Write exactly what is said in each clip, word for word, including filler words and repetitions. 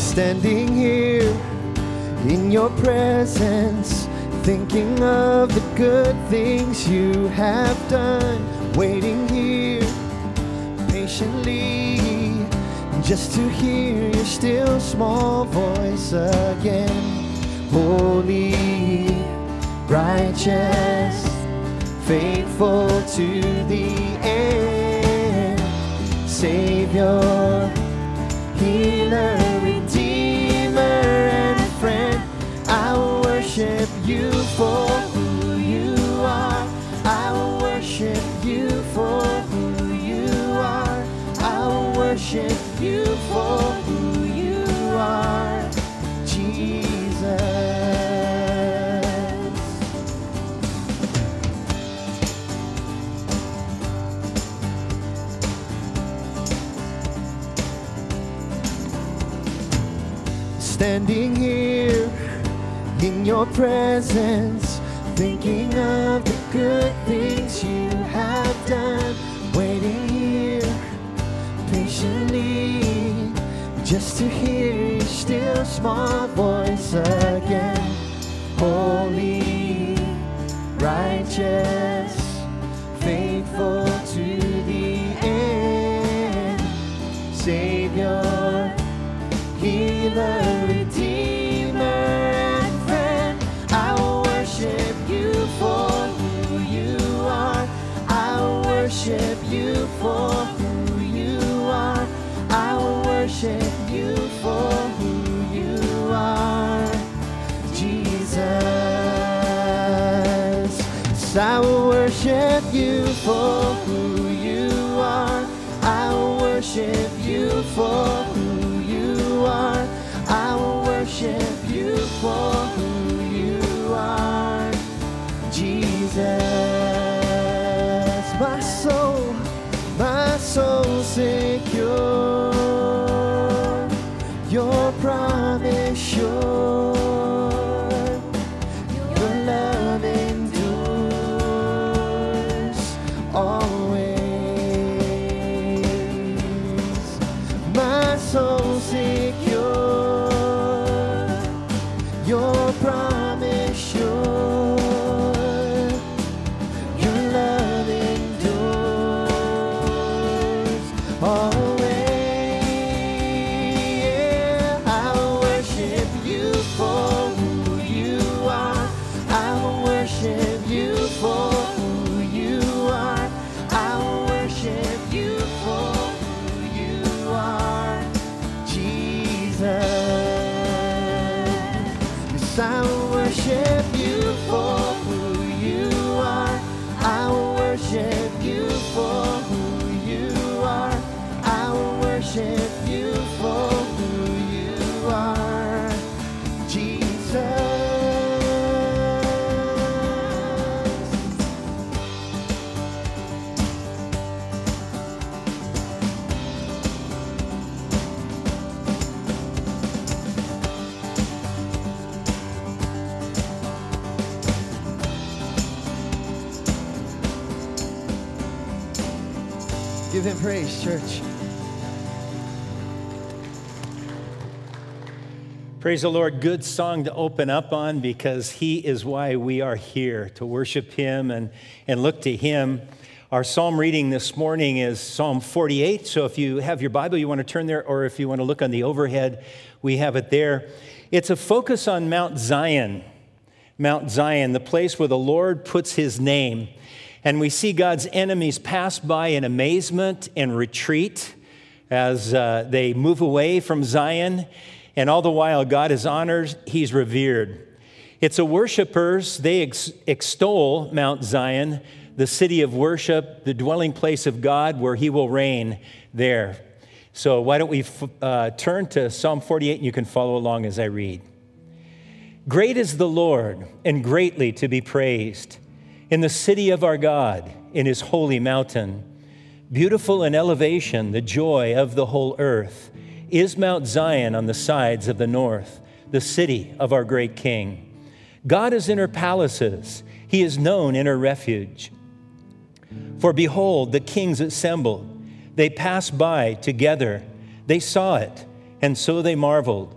Standing here in your presence, thinking of the good things you have done, waiting here patiently just to hear your still small voice again. Holy, righteous, faithful to the end, Savior, healer, redeemer, and friend. I will worship you for who you are. I will worship you for who you are. I will worship you for who you are, Jesus. Standing here in your presence, thinking of the good things you have done, waiting here patiently just to hear your still small voice again. Holy, righteous, faithful to the end, Savior, healer, redeemer, and friend. I will worship you for who you are. I will worship you for who you are. I will worship you for who you are, Jesus. Yes, I will worship you for who you are. I will worship you for who you are. I will worship you for who you are, Jesus. My soul, my soul secure, your promise sure, your love endures always. My soul secure, your promise sure, your love endures always. Yeah, I will worship you for who you are. I will worship you for who you are. I will worship you for who you are, Jesus. I will worship you for who you are. I will worship you for who you are. I will worship you for who you are, Jesus. Give him praise, church. Praise the Lord. Good song to open up on, because he is why we are here, to worship him and, and look to him. Our psalm reading this morning is Psalm forty-eight. So if you have your Bible, you want to turn there, or if you want to look on the overhead, we have it there. It's a focus on Mount Zion. Mount Zion, the place where the Lord puts his name. And we see God's enemies pass by in amazement and retreat as uh, they move away from Zion. And all the while, God is honored, he's revered. It's a worshipers, they ex- extol Mount Zion, the city of worship, the dwelling place of God, where he will reign there. So why don't we f- uh, turn to Psalm forty-eight, and you can follow along as I read. Great is the Lord, and greatly to be praised in the city of our God, in his holy mountain. Beautiful in elevation, the joy of the whole earth, is Mount Zion on the sides of the north, the city of our great King. God is in her palaces. He is known in her refuge. For behold, the kings assembled. They passed by together. They saw it, and so they marveled.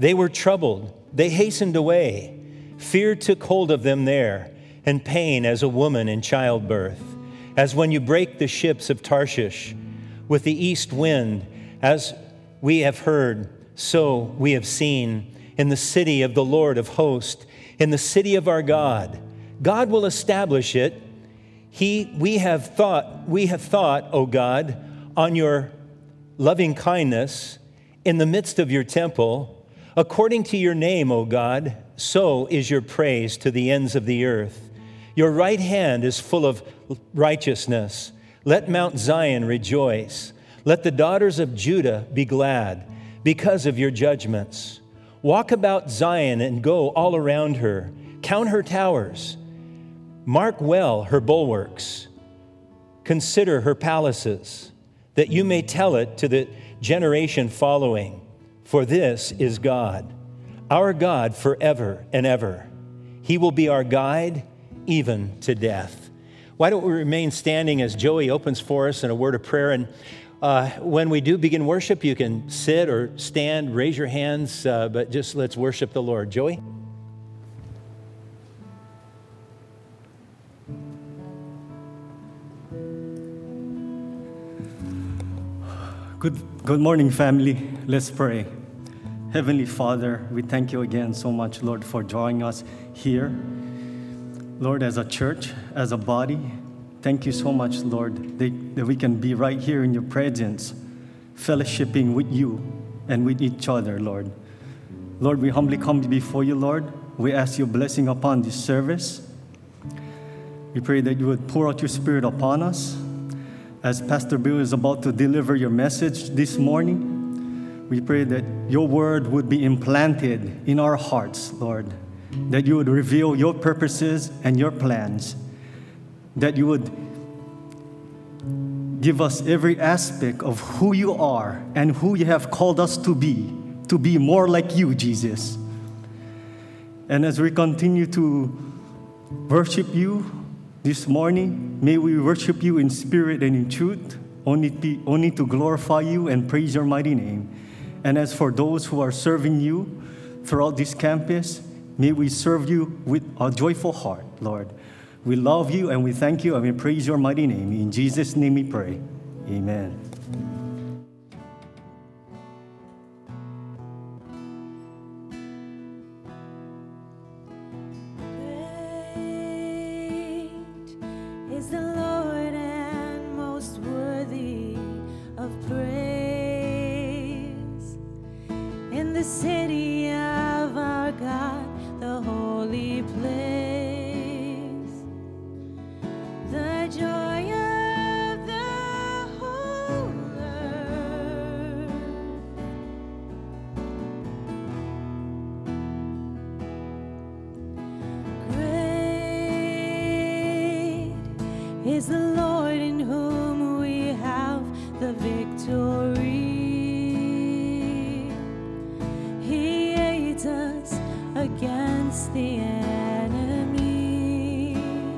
They were troubled. They hastened away. Fear took hold of them there, and pain as a woman in childbirth. As when you break the ships of Tarshish with the east wind, as we have heard, so we have seen in the city of the Lord of hosts, in the city of our God. God will establish it. He, we have thought, we have thought, O God, on your loving kindness in the midst of your temple. According to your name, O God, so is your praise to the ends of the earth. Your right hand is full of righteousness. Let Mount Zion rejoice. Let the daughters of Judah be glad because of your judgments. Walk about Zion and go all around her. Count her towers. Mark well her bulwarks. Consider her palaces, that you may tell it to the generation following. For this is God, our God forever and ever. He will be our guide even to death. Why don't we remain standing as Joey opens for us in a word of prayer? And uh, when we do begin worship, you can sit or stand, raise your hands, uh, but just let's worship the Lord. Joey? Good, good morning, family. Let's pray. Heavenly Father, we thank you again so much, Lord, for drawing us here. Lord, as a church, as a body, thank you so much, Lord, that, that we can be right here in your presence, fellowshipping with you and with each other, Lord. Lord, we humbly come before you, Lord. We ask your blessing upon this service. We pray that you would pour out your Spirit upon us. As Pastor Bill is about to deliver your message this morning, we pray that your word would be implanted in our hearts, Lord, that you would reveal your purposes and your plans, that you would give us every aspect of who you are and who you have called us to be, to be more like you, Jesus. And as we continue to worship you this morning, may we worship you in spirit and in truth, only to, only to glorify you and praise your mighty name. And as for those who are serving you throughout this campus, may we serve you with a joyful heart, Lord. We love you and we thank you and we praise your mighty name. In Jesus' name we pray. Amen. Is the Lord in whom we have the victory. He aids us against the enemy.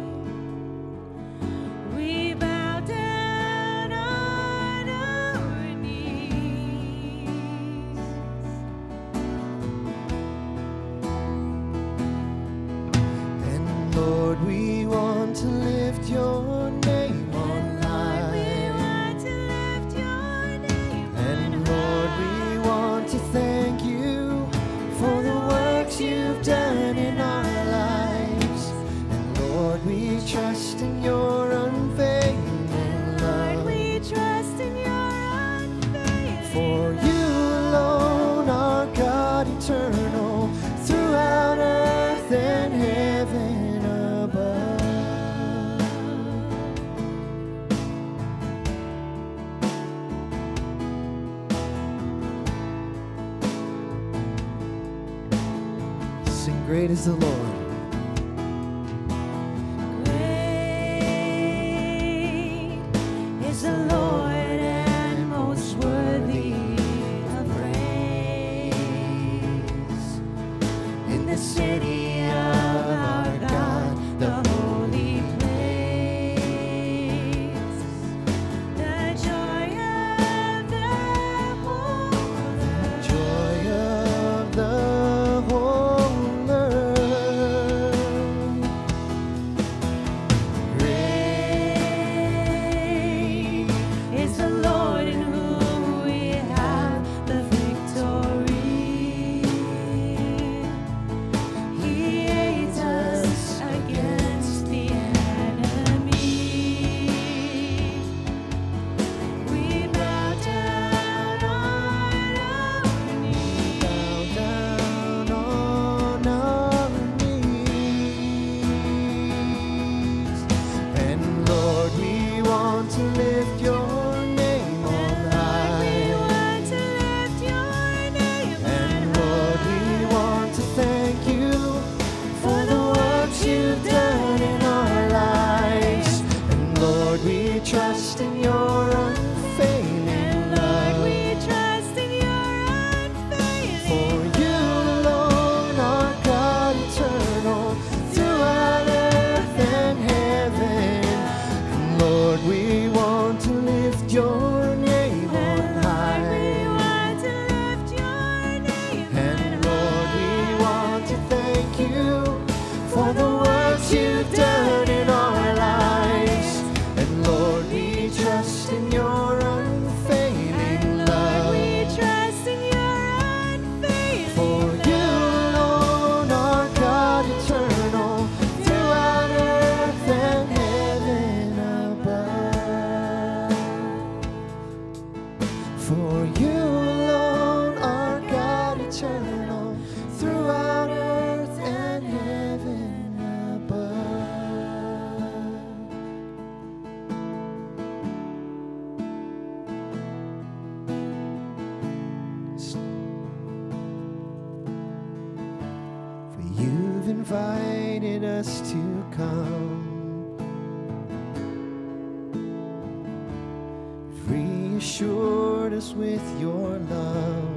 We bow down on our knees. And Lord, we want to lift your done in our lives, and Lord, we trust in your unfailing love. Lord, we trust in your unfailing For you alone are God eternal, throughout earth and heaven above. Great is the Lord. Great is the Lord and most worthy of praise. In the city of our God, the holy place, the joy of the whole The joy of the invited us to come. You've reassured us with your love.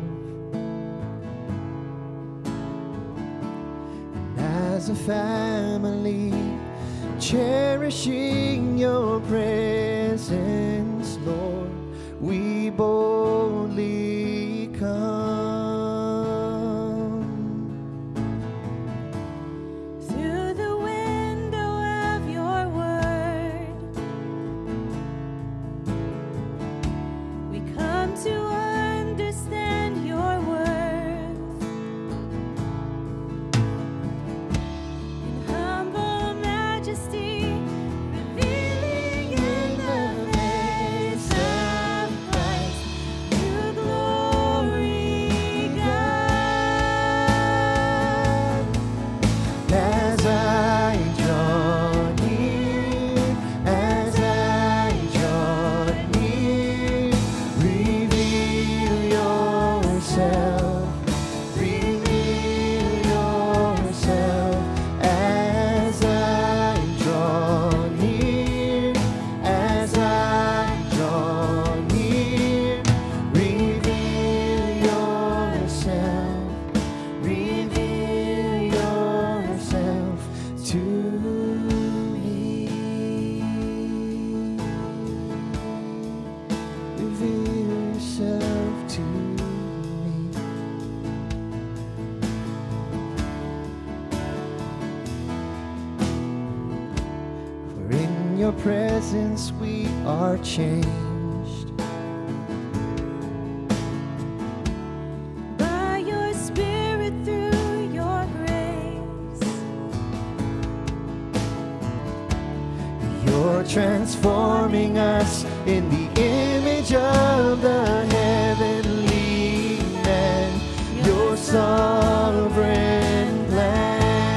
And as a family, cherishing your presence, Lord, we boldly come. Through the window of your word, we come to understand your worth. In humble majesty, revealing in the face of Christ, you glory, God. As I draw near, as I draw near, reveal yourself, reveal yourself. As I draw near, as I draw near, reveal yourself, reveal yourself to me. Reveal yourself to me. For in your presence we are changed. By your spirit through your grace, You're transforming us in the image of the heavenly man, your sovereign plan.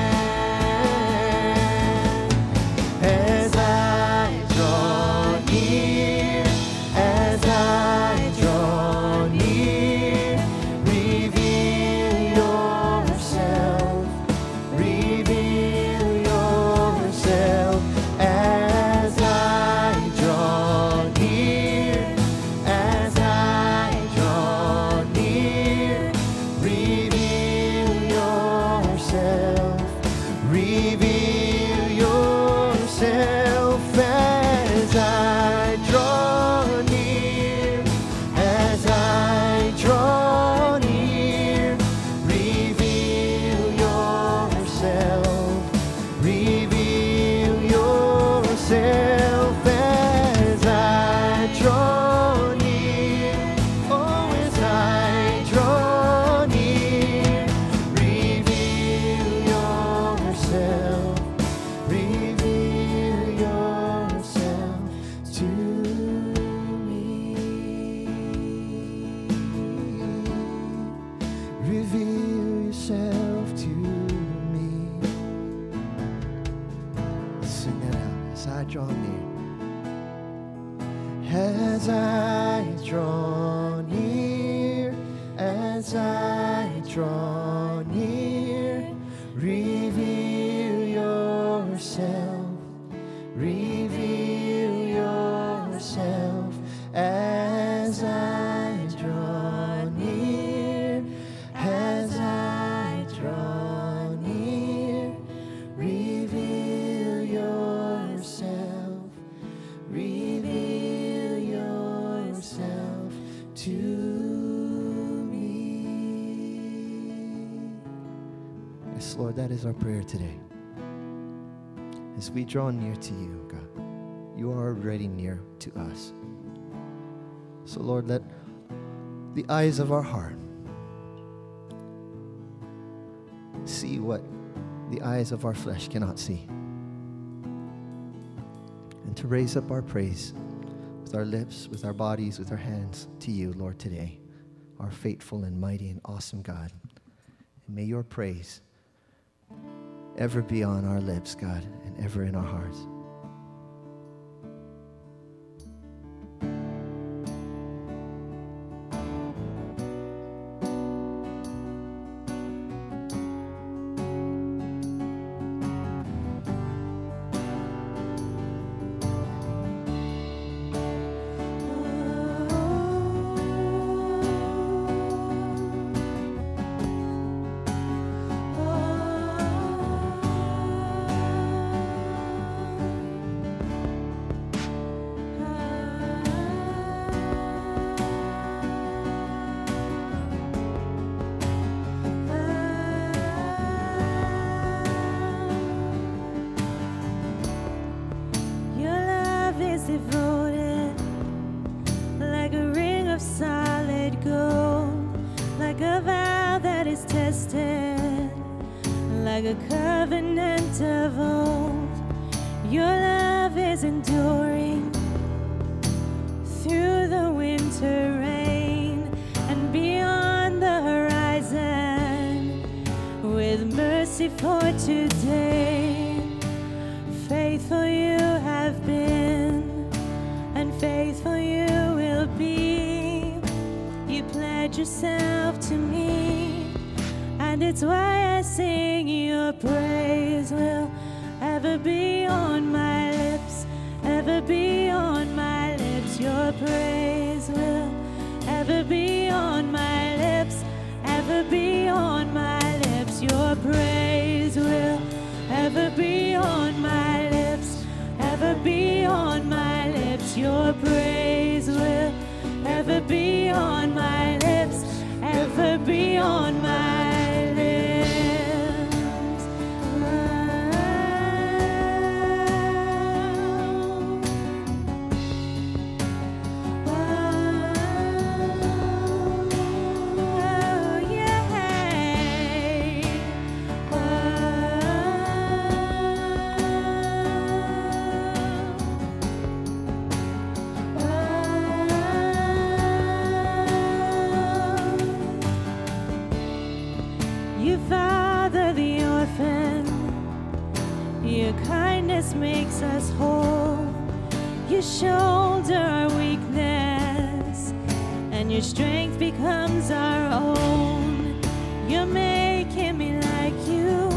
As I draw near, as I draw near, reveal yourself, reveal yourself. As I draw near, as I draw near, reveal yourself, reveal yourself. As I draw near, as I draw near, reveal yourself, reveal yourself. As I draw near, oh, as I draw near, reveal yourself, reveal yourself to me. Reveal yourself to me. Sing that out. As I draw near, as I draw near, as I draw near, reveal yourself, reveal yourself. As I draw near, as I draw near, reveal yourself, reveal yourself to me. Yes, Lord, that is our prayer today. As we draw near to you, God, you are already near to us. So, Lord, let the eyes of our heart see what the eyes of our flesh cannot see. And to raise up our praise with our lips, with our bodies, with our hands to you, Lord, today, our faithful and mighty and awesome God. And may your praise ever be on our lips, God, and ever in our hearts. tested like a covenant of old. Your love is enduring through the winter rain and beyond the horizon. With mercy for today, faithful you have been, and faithful you will be. You pledge yourself to me, and it's why I sing. Your praise will ever be on my lips, ever be on my lips. Your praise will ever be on my lips, ever be on my lips. Your praise will ever be on my lips, ever be on my lips. Your praise will ever be on my lips, ever be on my lips. Your kindness makes us whole. You shoulder our weakness, and your strength becomes our own. You're making me like you,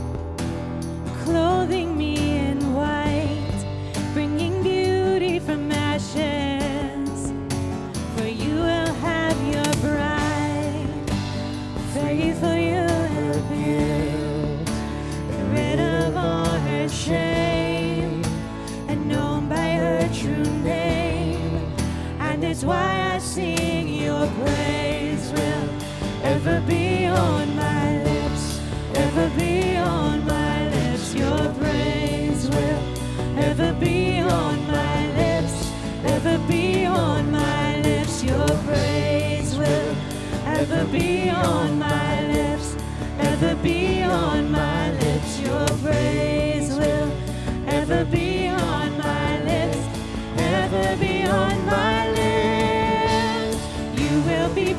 clothing me in white, bringing beauty from ashes. For you will have your bride. Faithful you have been, rid of all her shame, and known by her true name. And it's why I sing. Your praise will ever be on my lips, ever be on my lips. Your praise will ever be on my lips, ever be on my lips. Your praise will ever be on my lips, ever be on my lips. Your praise will ever be on my lips, ever be on my lips. You will be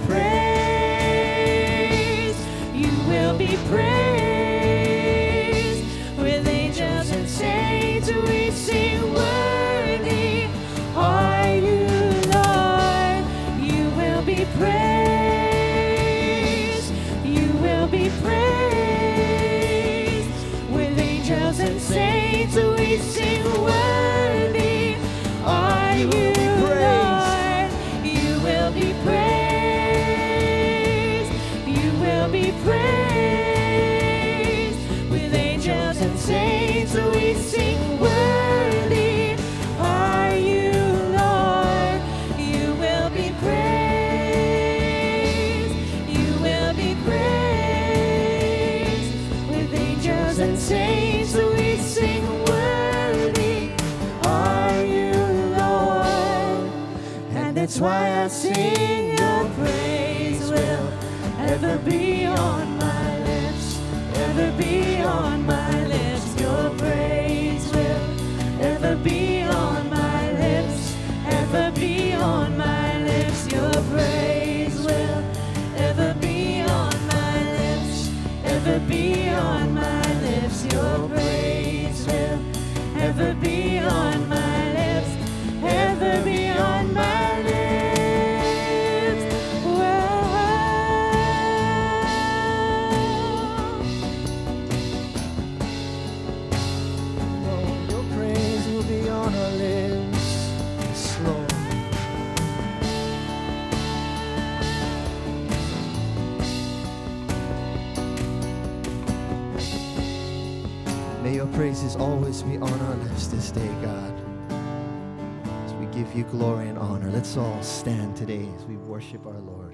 praised, you will be praised. With angels and saints we sing, worthy are you, Lord. You will be praised, you will be praised. With angels and saints we sing, worthy are you, Lord. You will be praised, you will be praised. With angels and saints we sing, worthy are you, Lord. You will be praised, you will be praised. With angels and saints we sing, worthy are you, Lord. And that's why I sing. Your praise will ever be on my lips, ever be on my lips. Your praise will ever be on my lips, ever be on my lips. Your praise will ever be on my lips, ever be on my lips. Your praise will ever be on my lips, ever be on my lips. Oh, your praise will be on our lips. Yes, Lord. May your praises always be on our lips this day, God. As we give you glory and honor, let's all stand today as we worship our Lord.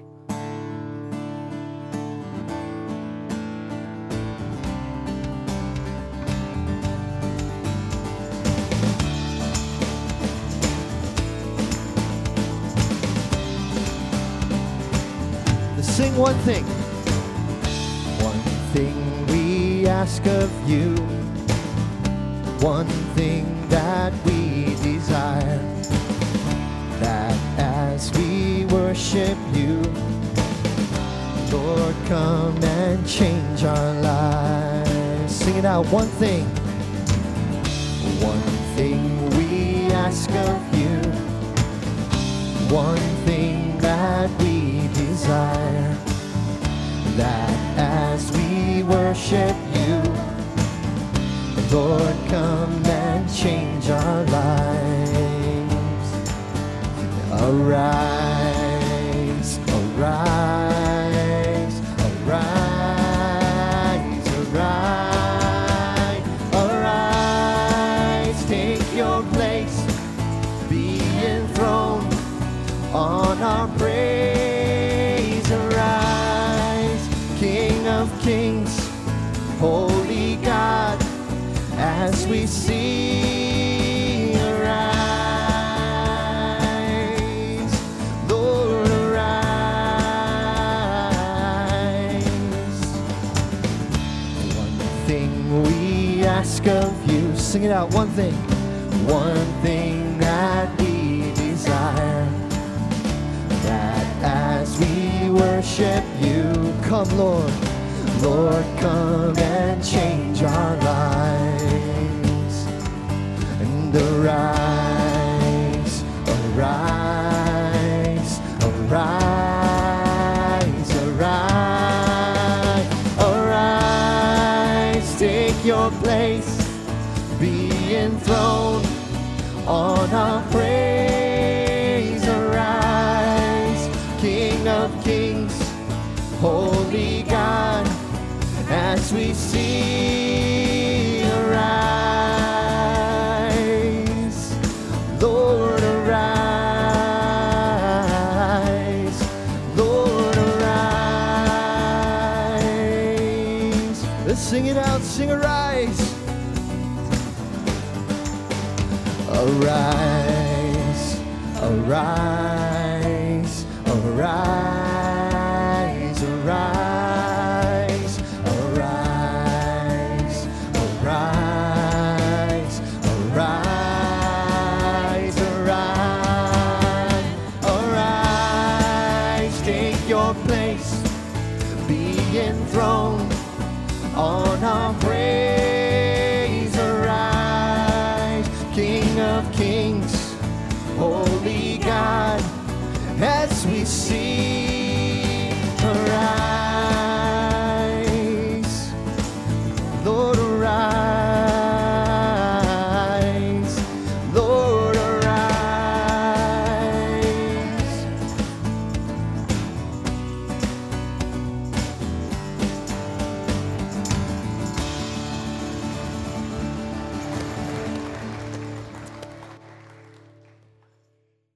Let's sing one thing. One thing we ask of you, one thing that we desire, that as we worship you, Lord, come and change our lives. Sing it out. One thing, one thing we ask of you, one thing that we desire, that as we worship you, Lord, come and change our lives. Arise, arise, arise, arise, arise. Take your place, be enthroned on our praise. Arise, King of kings, holy God, as we sing. Arise, Lord, arise. One thing we ask of you, sing it out. One thing, one thing that we desire, that as we worship you, come, Lord, Lord, come and change our lives. And arise, arise, arise, arise, arise. Take your place, be enthroned on our praise. Arise, King of kings, holy God, as we sing. Arise, Lord, arise, Lord, arise. Let's sing it out, sing arise. Arise, arise, arise, arise, arise, arise, arise, arise, arise. Take your place, be enthroned on our praise.